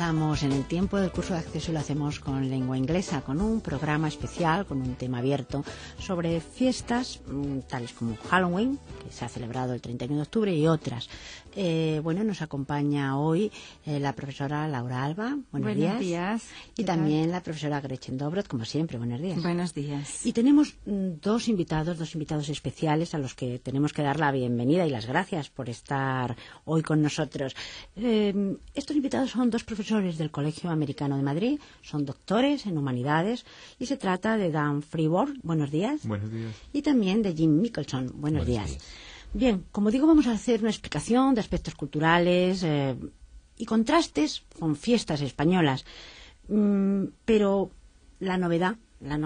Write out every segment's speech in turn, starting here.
comenzamos en el tiempo del curso de acceso y lo hacemos con lengua inglesa, con un programa especial, con un tema abierto sobre fiestas tales como Halloween, que se ha celebrado el 31 de octubre, y otras. Nos acompaña hoy la profesora Laura Alba. Buenos días. Y también la profesora Gretchen Dobrot, como siempre. Buenos días. Buenos días. Y tenemos dos invitados especiales a los que tenemos que dar la bienvenida y las gracias por estar hoy con nosotros. Estos invitados son dos profesores del Colegio Americano de Madrid, son doctores en humanidades, y se trata de Dan Freeborn. Buenos días. Buenos días. Y también de Jim Mickelson. Buenos días. Bien, como digo, vamos a hacer una explicación de aspectos culturales y contrastes con fiestas españolas. Pero la novedad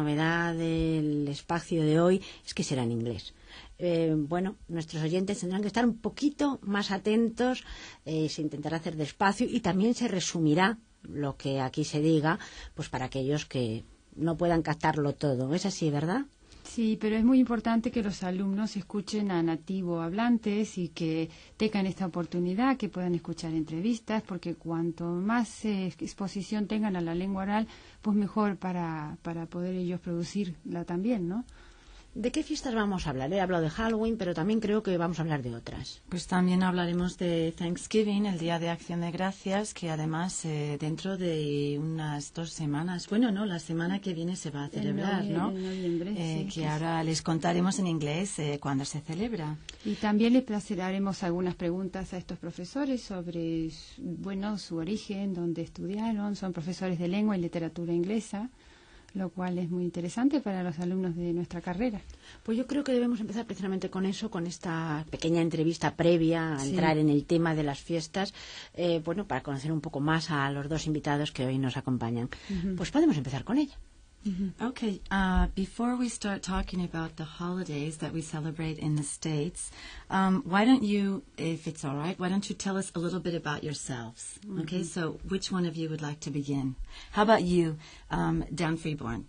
del espacio de hoy es que será en inglés. Nuestros oyentes tendrán que estar un poquito más atentos, se intentará hacer despacio y también se resumirá lo que aquí se diga, pues para aquellos que no puedan captarlo todo. ¿Es así, verdad? Sí, pero es muy importante que los alumnos escuchen a nativo hablantes y que tengan esta oportunidad, que puedan escuchar entrevistas, porque cuanto más exposición tengan a la lengua oral, pues mejor para poder ellos producirla también, ¿no? ¿De qué fiestas vamos a hablar? He hablado de Halloween, pero también creo que vamos a hablar de otras. Pues también hablaremos de Thanksgiving, el Día de Acción de Gracias, que además dentro de unas 2 semanas, la semana que viene se va a celebrar, ¿no? En noviembre, que ahora les contaremos en inglés cuándo se celebra. Y también les haremos algunas preguntas a estos profesores sobre, su origen, dónde estudiaron. Son profesores de lengua y literatura inglesa, lo cual es muy interesante para los alumnos de nuestra carrera. Pues yo creo que debemos empezar precisamente con eso, con esta pequeña entrevista previa a entrar en el tema de las fiestas, para conocer un poco más a los dos invitados que hoy nos acompañan. Pues podemos empezar con ella. Okay, before we start talking about the holidays that we celebrate in the States, why don't you, if it's all right, why don't you tell us a little bit about yourselves? Okay, so which one of you would like to begin? How about you, Dan Freeborn?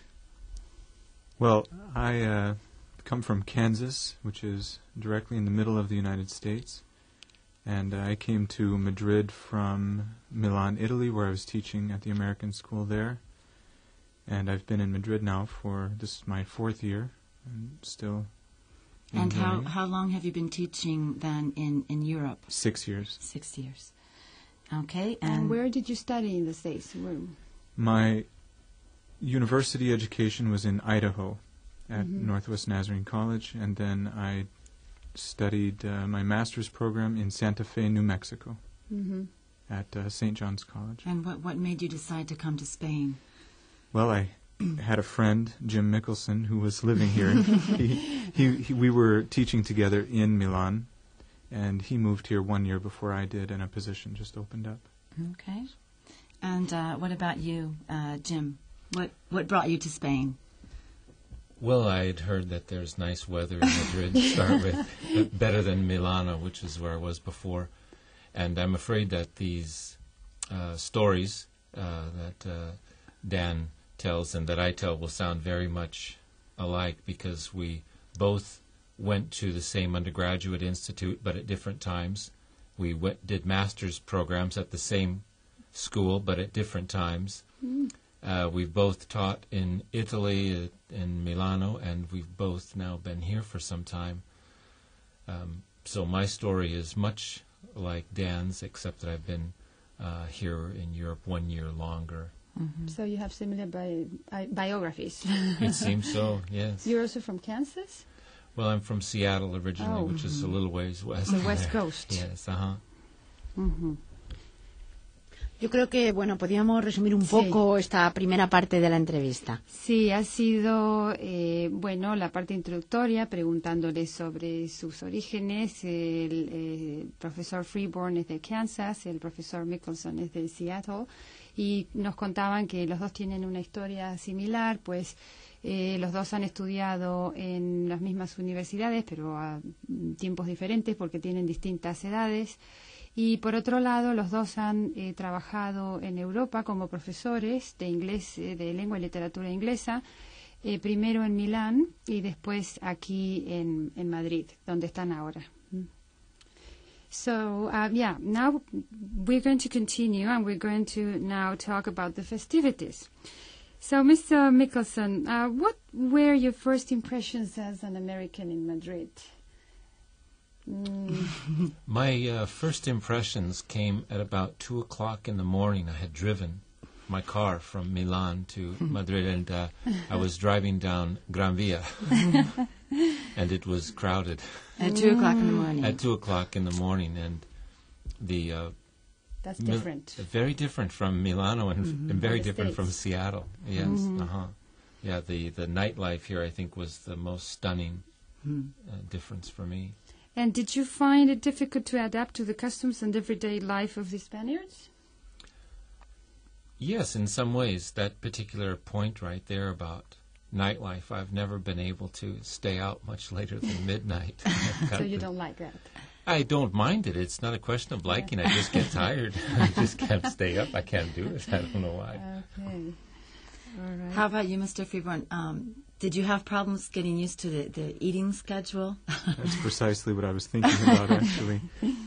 Well, I come from Kansas, which is directly in the middle of the United States, and I came to Madrid from Milan, Italy, where I was teaching at the American school there. And I've been in Madrid now this is my 4th year, and still enjoying. And how long have you been teaching then in Europe? 6 years. 6 years. Okay. And where did you study in the States? My university education was in Idaho at Northwest Nazarene College, and then I studied my master's program in Santa Fe, New Mexico, at St. John's College. And what made you decide to come to Spain? Well, I had a friend, Jim Mickelson, who was living here. We were teaching together in Milan, and he moved here 1 year before I did, and a position just opened up. Okay. And what about you, Jim? What brought you to Spain? Well, I had heard that there's nice weather in Madrid to start with, better than Milano, which is where I was before. And I'm afraid that these stories that Dan tells and that I tell will sound very much alike, because we both went to the same undergraduate institute but at different times. We did master's programs at the same school but at different times. We've both taught in Italy, in Milano, and we've both now been here for some time. So my story is much like Dan's, except that I've been here in Europe 1 year longer. So you have similar biographies. It seems so, yes. You're also from Kansas? Well, I'm from Seattle originally, which is a little ways west. The West Coast. Yes, Yo creo que, podríamos resumir un poco esta primera parte de la entrevista. Sí, ha sido, la parte introductoria, preguntándole sobre sus orígenes. El profesor Freeborn es de Kansas, el profesor Mickelson es de Seattle, y nos contaban que los dos tienen una historia similar, pues los dos han estudiado en las mismas universidades, pero a tiempos diferentes porque tienen distintas edades. Y por otro lado, los dos han trabajado en Europa como profesores de inglés, de lengua y literatura inglesa, primero en Milán y después aquí en Madrid, donde están ahora. So, now we're going to continue, and we're going to now talk about the festivities. So, Mr. Mickelson, what were your first impressions as an American in Madrid? My first impressions came at about 2 o'clock in the morning. I had driven my car from Milan to Madrid, and I was driving down Gran Via, and it was crowded. At 2 o'clock in the morning. At 2 o'clock in the morning, and the That's different. very different from Milano, and very The different from States. Seattle. Yes, yeah. The nightlife here, I think, was the most stunning difference for me. And did you find it difficult to adapt to the customs and everyday life of the Spaniards? Yes, in some ways. That particular point right there about nightlife, I've never been able to stay out much later than midnight. So you don't like that? I don't mind it. It's not a question of liking. I just get tired. I just can't stay up. I can't do it. I don't know why. Okay. All right. How about you, Mr. Freeborn? Did you have problems getting used to the eating schedule? That's precisely what I was thinking about, actually.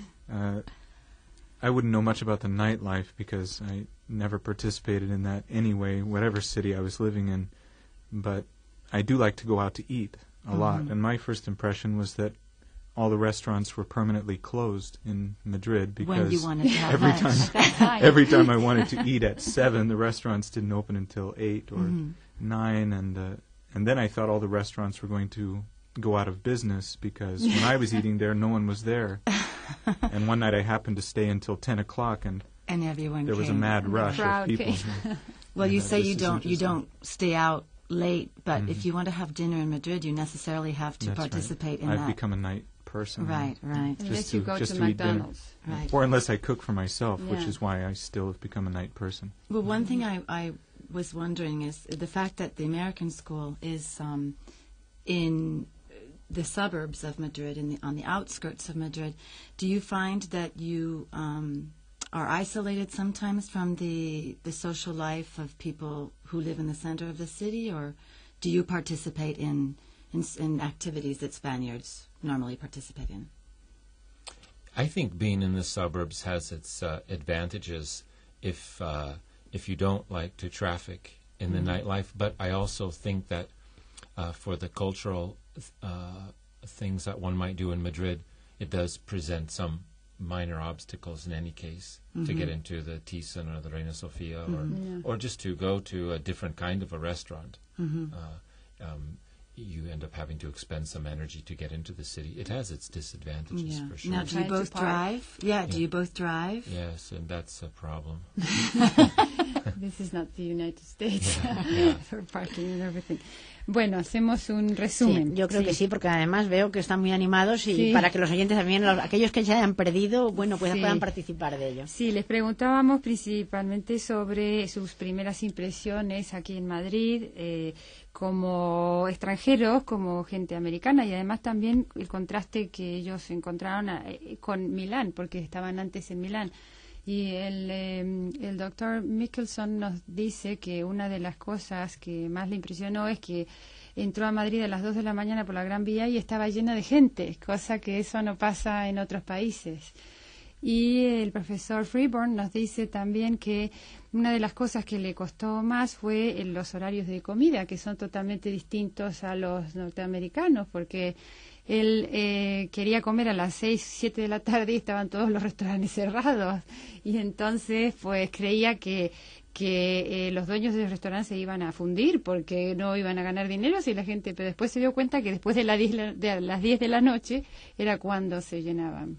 I wouldn't know much about the nightlife because I never participated in that anyway, whatever city I was living in. But I do like to go out to eat a lot. And my first impression was that all the restaurants were permanently closed in Madrid because When you wanted to have lunch. every time I wanted to eat at 7, the restaurants didn't open until 8 or 9, and then I thought all the restaurants were going to go out of business because when I was eating there, no one was there. And one night I happened to stay until 10 o'clock, and everyone there was a came. mad rush of crowd people. came. Well, you Yeah, say this you is don't interesting. stay out late, but if you want to have dinner in Madrid, you necessarily have to That's right. participate in I've that. become a night person. Right. Unless you go just to to eat dinner. McDonald's. Right. Or unless I cook for myself, which Yeah. is why I still have become a night person. Well, one thing I was wondering is the fact that the American school is in the suburbs of Madrid, on the outskirts of Madrid. Do you find that you are isolated sometimes from the social life of people who live in the center of the city, or do you participate in activities that Spaniards normally participate in? I think being in the suburbs has its advantages if you don't like to traffic in the nightlife. But I also think that for the cultural things that one might do in Madrid, it does present some minor obstacles in any case to get into the Thyssen or the Reina Sofia or just to go to a different kind of a restaurant. You end up having to expend some energy to get into the city. It has its disadvantages for sure. Now, do you Trying to both park. drive? Yeah, do you both drive? Yes, and that's a problem. This is not the United States Yeah. for parking and everything. Bueno, hacemos un Sí, resumen. yo creo que sí, porque además veo que están muy animados y Sí. para que los oyentes también, aquellos que se hayan perdido, bueno, pues Sí. puedan participar de ello. Sí, les preguntábamos principalmente sobre sus primeras impresiones aquí en Madrid, como extranjeros, como gente americana, y además también el contraste que ellos encontraron con Milán, porque estaban antes en Milán. Y el doctor Mickelson nos dice que una de las cosas que más le impresionó es que entró a Madrid a las 2 de la mañana por la Gran Vía y estaba llena de gente, cosa que eso no pasa en otros países. Y el profesor Freeborn nos dice también que una de las cosas que le costó más fue los horarios de comida, que son totalmente distintos a los norteamericanos, porque él quería comer a las 6, 7 de la tarde y estaban todos los restaurantes cerrados. Y entonces, pues creía que los dueños de los restaurantes se iban a fundir porque no iban a ganar dinero si la gente, pero después se dio cuenta que después de las 10 de la noche era cuando se llenaban.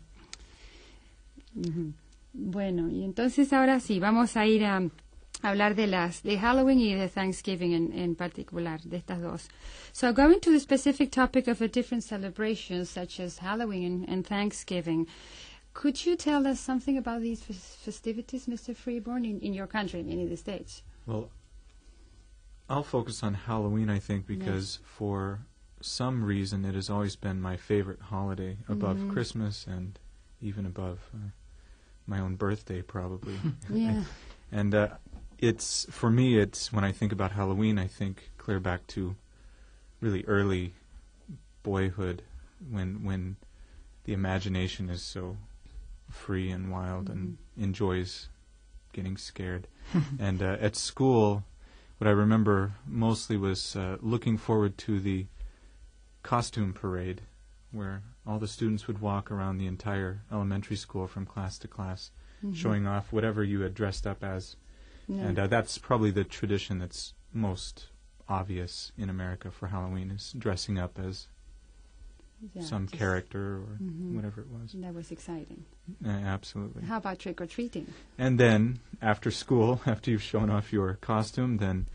Bueno, y entonces ahora sí, vamos a ir a hablar de Halloween y de Thanksgiving en particular, de estas dos. So going to the specific topic of the different celebrations such as Halloween and Thanksgiving, could you tell us something about these festivities, Mr. Freeborn, in your country, in the States? Well, I'll focus on Halloween, I think, because for some reason it has always been my favorite holiday, above Christmas and even above my own birthday, probably. Yeah. And it's, for me, it's, when I think about Halloween, I think clear back to really early boyhood, when the imagination is so free and wild and enjoys getting scared. And at school, what I remember mostly was looking forward to the costume parade, where all the students would walk around the entire elementary school from class to class, showing off whatever you had dressed up as. And that's probably the tradition that's most obvious in America for Halloween, is dressing up as some character or whatever it was. That was exciting. Absolutely. How about trick-or-treating? And then, after school, after you've shown off your costume, then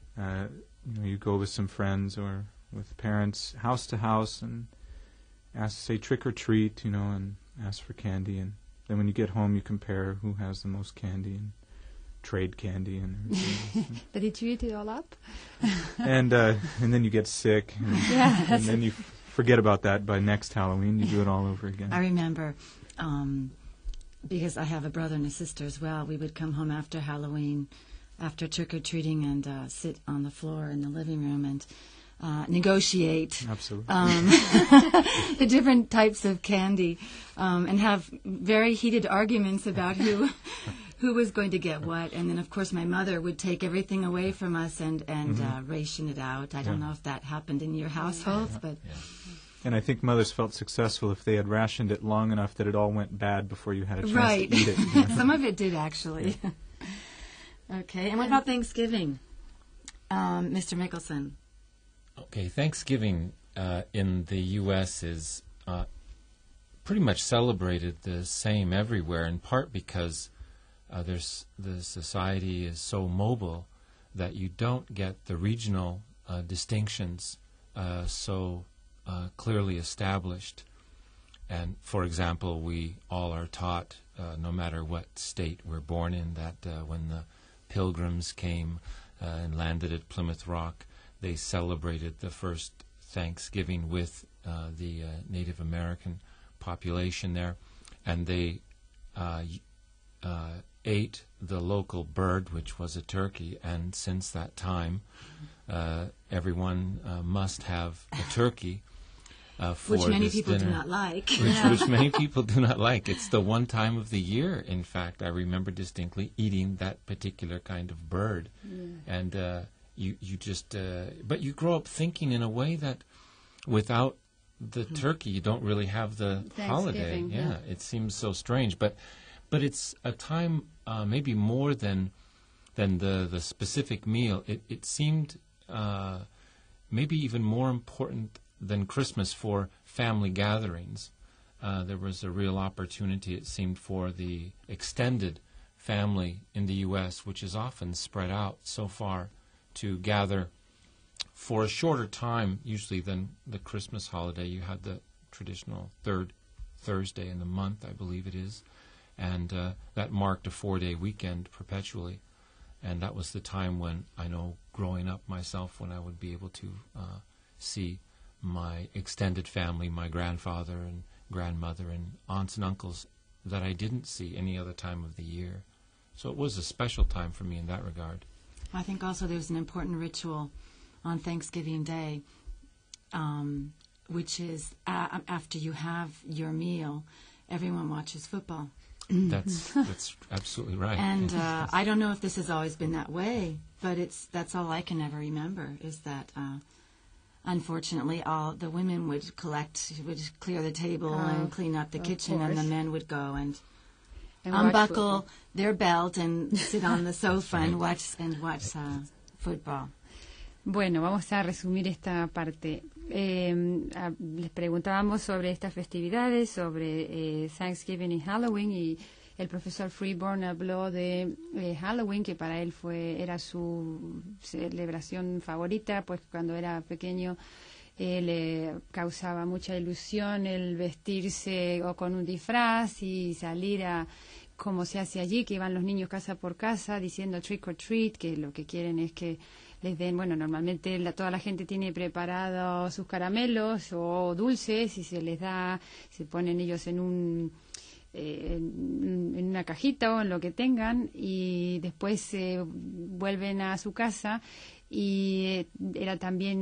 you go with some friends or with parents, house to house, and say trick or treat, and ask for candy. And then when you get home, you compare who has the most candy and trade candy and everything. Did he chew it all up? And then you get sick, and then you forget about that. By next Halloween, you do it all over again. I remember, because I have a brother and a sister as well, we would come home after Halloween, after trick-or-treating, and sit on the floor in the living room and negotiate Absolutely. The different types of candy, and have very heated arguments about who was going to get what. And then, of course, my mother would take everything away from us and ration it out. I don't know if that happened in your households, but... And I think mothers felt successful if they had rationed it long enough that it all went bad before you had a chance to eat it. Some of it did, actually. Okay, and what about Thanksgiving? Mr. Mickelson. Okay, Thanksgiving in the U.S. is pretty much celebrated the same everywhere, in part because the society is so mobile that you don't get the regional distinctions so clearly established. And, for example, we all are taught, no matter what state we're born in, that when the Pilgrims came and landed at Plymouth Rock, they celebrated the first Thanksgiving with the Native American population there, and they ate the local bird, which was a turkey, and since that time, everyone must have a turkey for which many this people dinner. do not like. Which many people do not like. It's the one time of the year, in fact, I remember distinctly eating that particular kind of bird. And you just, but you grow up thinking in a way that without the turkey, you don't really have the holiday. Yeah, it seems so strange. But it's a time, maybe more than the specific meal. It seemed maybe even more important than Christmas for family gatherings. There was a real opportunity, it seemed, for the extended family in the U.S., which is often spread out so far, to gather for a shorter time, usually, than the Christmas holiday. You had the traditional third Thursday in the month, I believe it is, and that marked a 4-day weekend perpetually. And that was the time when, I know, growing up myself, when I would be able to see my extended family, my grandfather and grandmother and aunts and uncles, that I didn't see any other time of the year. So it was a special time for me in that regard. I think also there's an important ritual on Thanksgiving Day, which is after you have your meal, everyone watches football. That's absolutely right. And I don't know if this has always been that way, but that's all I can ever remember, is that unfortunately all the women would clear the table and clean up the kitchen, and the men would go and unbuckle their belt and sit on the sofa and watch football. Bueno, vamos a resumir esta parte. Les preguntábamos sobre estas festividades, sobre Thanksgiving y Halloween, y el profesor Freeborn habló de Halloween, que para él era su celebración favorita, pues cuando era pequeño le causaba mucha ilusión el vestirse o con un disfraz y salir como se hace allí, que iban los niños casa por casa diciendo trick or treat, que lo que quieren es que les den, bueno, normalmente toda la gente tiene preparados sus caramelos o dulces y se les da, se ponen ellos en una cajita o en lo que tengan, y después vuelven a su casa, y era también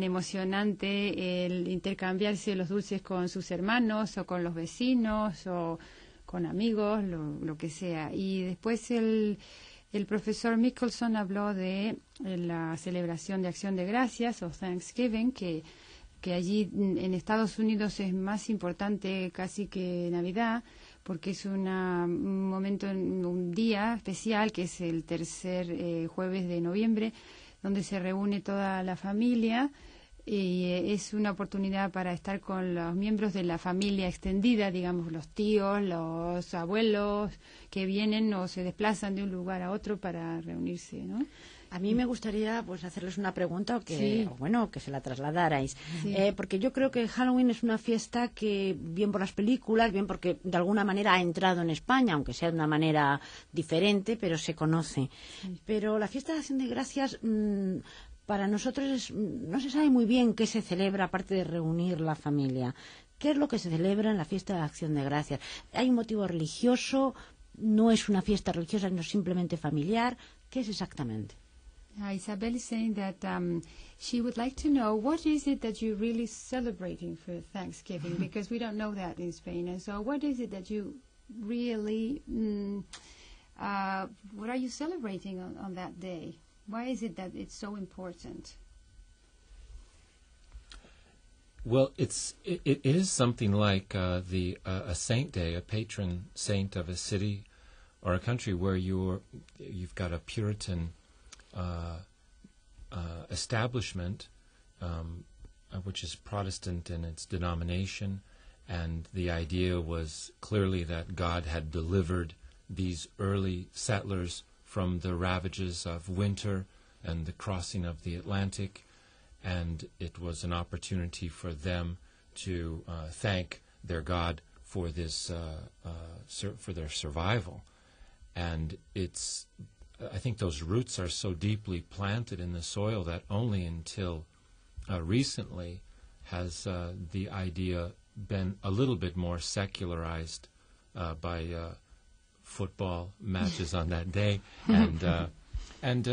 emocionante el intercambiarse los dulces con sus hermanos o con los vecinos o con amigos, lo que sea. Y después el profesor Mickelson habló de la celebración de Acción de Gracias o Thanksgiving, que allí en Estados Unidos es más importante casi que Navidad, porque es un momento, un día especial, que es el tercer jueves de noviembre, donde se reúne toda la familia y es una oportunidad para estar con los miembros de la familia extendida, digamos, los tíos, los abuelos, que vienen o se desplazan de un lugar a otro para reunirse, ¿no? A mí me gustaría pues hacerles una pregunta Sí. o bueno, que se la trasladarais. Sí. Porque yo creo que Halloween es una fiesta que, bien por las películas, bien porque de alguna manera ha entrado en España, aunque sea de una manera diferente, pero se conoce. Sí. Pero la fiesta de Acción de Gracias, para nosotros no se sabe muy bien qué se celebra, aparte de reunir la familia. ¿Qué es lo que se celebra en la fiesta de Acción de Gracias? ¿Hay un motivo religioso? ¿No es una fiesta religiosa, no simplemente familiar? ¿Qué es exactamente? Isabel is saying that she would like to know what is it that you're really celebrating for Thanksgiving, because we don't know that in Spain. And so what is it that you really, what are you celebrating on that day? Why is it that it's so important? Well, it is something like a saint day, a patron saint of a city or a country where you've got a Puritan establishment, which is Protestant in its denomination, and the idea was clearly that God had delivered these early settlers from the ravages of winter and the crossing of the Atlantic, and it was an opportunity for them to thank their God for this, for their survival. And I think those roots are so deeply planted in the soil that only until recently has the idea been a little bit more secularized by football matches on that day, and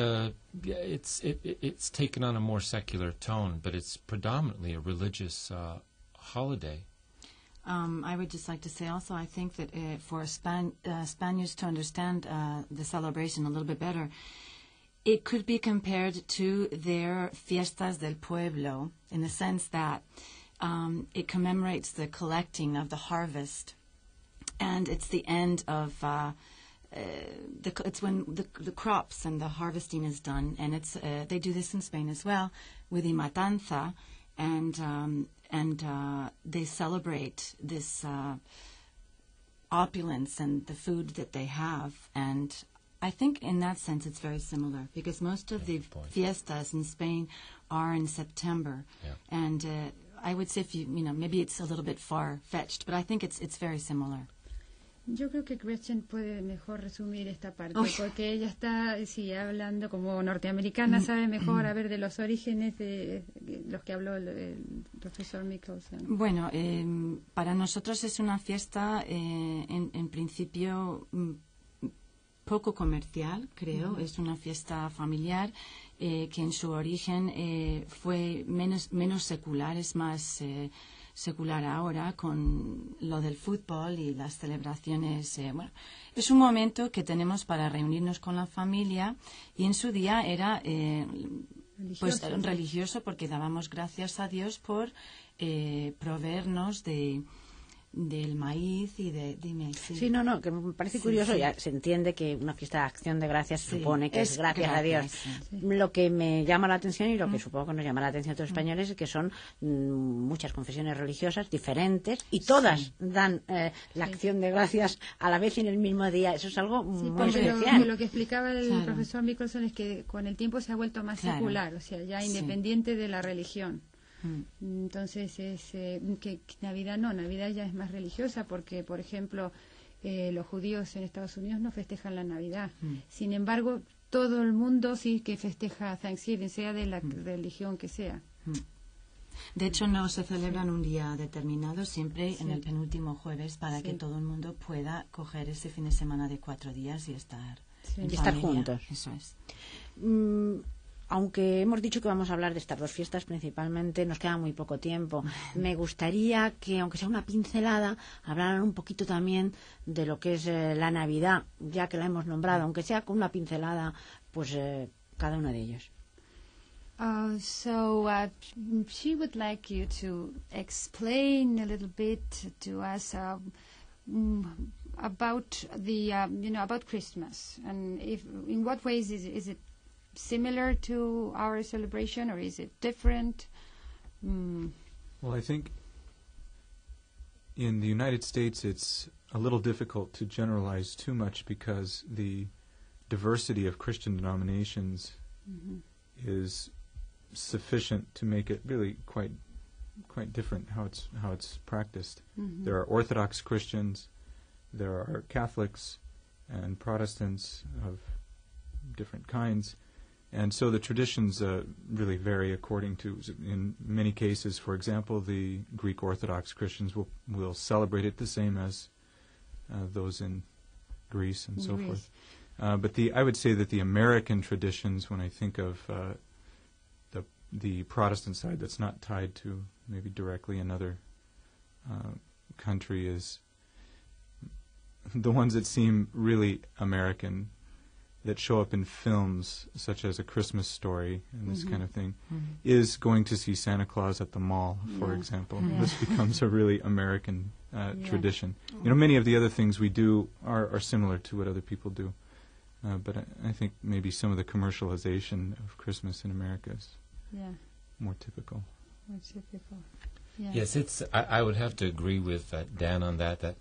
it's taken on a more secular tone, but it's predominantly a religious holiday. I would just like to say also, I think that for Spaniards to understand the celebration a little bit better, it could be compared to their fiestas del pueblo, in the sense that it commemorates the collecting of the harvest, and it's the end of it's when the crops and the harvesting is done, and it's they do this in Spain as well with the matanza, and they celebrate this opulence and the food that they have. And I think in that sense it's very similar, because most of the fiestas in Spain are in September. Yeah. And I would say, if you know, maybe it's a little bit far-fetched, but I think it's very similar. Yo creo que Gretchen puede mejor resumir esta parte, porque ella está, sí, hablando como norteamericana, sabe mejor a ver de los orígenes de los que habló el profesor Mickelson. Bueno, para nosotros es una fiesta, en principio, poco comercial, creo. Es una fiesta familiar que en su origen fue menos secular, es más secular ahora con lo del fútbol y las celebraciones. Bueno, es un momento que tenemos para reunirnos con la familia, y en su día era religioso, porque dábamos gracias a Dios por proveernos del maíz y dime. Sí. Sí, no, que me parece curioso. Sí. Ya se entiende que una fiesta de Acción de Gracias se supone que es gracias a Dios. Sí. Lo que me llama la atención, y lo que supongo que nos llama la atención a todos los españoles, es que son muchas confesiones religiosas diferentes, y todas dan la Acción de Gracias a la vez y en el mismo día. Eso es algo muy especial. Lo que explicaba el profesor Mickelson es que con el tiempo se ha vuelto más secular, o sea, ya independiente de la religión. Entonces es que Navidad ya es más religiosa, porque por ejemplo los judíos en Estados Unidos no festejan la Navidad. Sin embargo, todo el mundo sí que festeja Thanksgiving, sea de la religión que sea. De hecho, no se celebran un día determinado, siempre en el penúltimo jueves, para que todo el mundo pueda coger ese fin de semana de 4 días y estar juntos. Eso es. aunque hemos dicho que vamos a hablar de estas dos fiestas principalmente, nos queda muy poco tiempo. Me gustaría que, aunque sea una pincelada, hablaran un poquito también de lo que es la Navidad, ya que la hemos nombrado, aunque sea con una pincelada, pues cada uno de ellos. So she would like you to explain a little bit to us about the about Christmas, and in what ways is it similar to our celebration, or is it different? Well, I think in the United States it's a little difficult to generalize too much because the diversity of Christian denominations is sufficient to make it really quite different how it's practiced. There are Orthodox Christians, there are Catholics and Protestants of different kinds, and so the traditions really vary according to, in many cases, for example, the Greek Orthodox Christians will celebrate it the same as those in Greece and so forth. But I would say that the American traditions, when I think of the Protestant side that's not tied to maybe directly another country, is the ones that seem really American, that show up in films such as A Christmas Story and this kind of thing, is going to see Santa Claus at the mall, for example. This becomes a really American tradition. You know, many of the other things we do are similar to what other people do, but I think maybe some of the commercialization of Christmas in America is more typical. More typical. Yeah. Yes, I would have to agree with Dan on that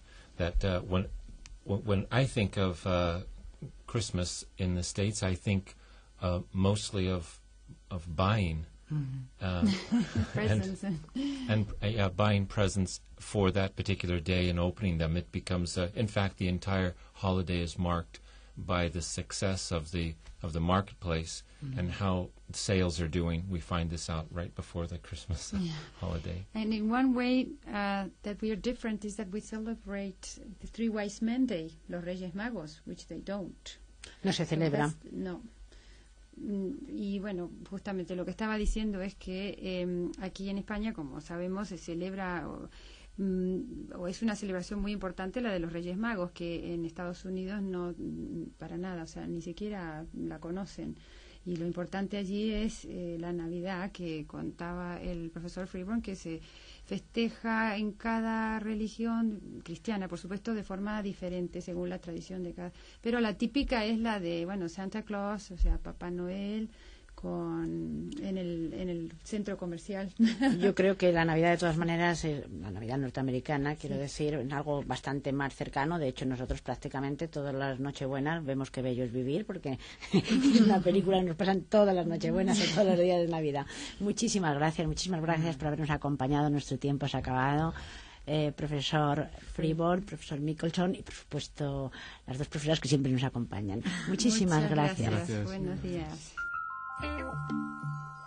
when I think of Christmas in the States, I think mostly of buying presents and buying presents for that particular day and opening them. It becomes, in fact, the entire holiday is marked by the success of the marketplace and how sales are doing. We find this out right before the Christmas holiday. And in one way that we are different is that we celebrate the Three Wise Men Day, Los Reyes Magos, which they don't. No se celebra. No. Y bueno, justamente lo que estaba diciendo es que aquí en España, como sabemos, se celebra o es una celebración muy importante la de los Reyes Magos, que en Estados Unidos no, para nada, o sea, ni siquiera la conocen. Y lo importante allí es la Navidad, que contaba el profesor Freeborn, que se festeja en cada religión cristiana, por supuesto, de forma diferente según la tradición de cada. Pero la típica es la de, bueno, Santa Claus, o sea, Papá Noel, en el centro comercial. Yo creo que la Navidad, de todas maneras, la Navidad norteamericana, quiero decir, es algo bastante más cercano. De hecho, nosotros prácticamente todas las Nochebuenas vemos Qué bello es vivir, porque en una película nos pasan todas las Nochebuenas o todos los días de Navidad. Muchísimas gracias por habernos acompañado. Nuestro tiempo se ha acabado. Profesor Freeborn, profesor Mickelson y, por supuesto, las dos profesoras que siempre nos acompañan. Muchísimas gracias. Buenos días.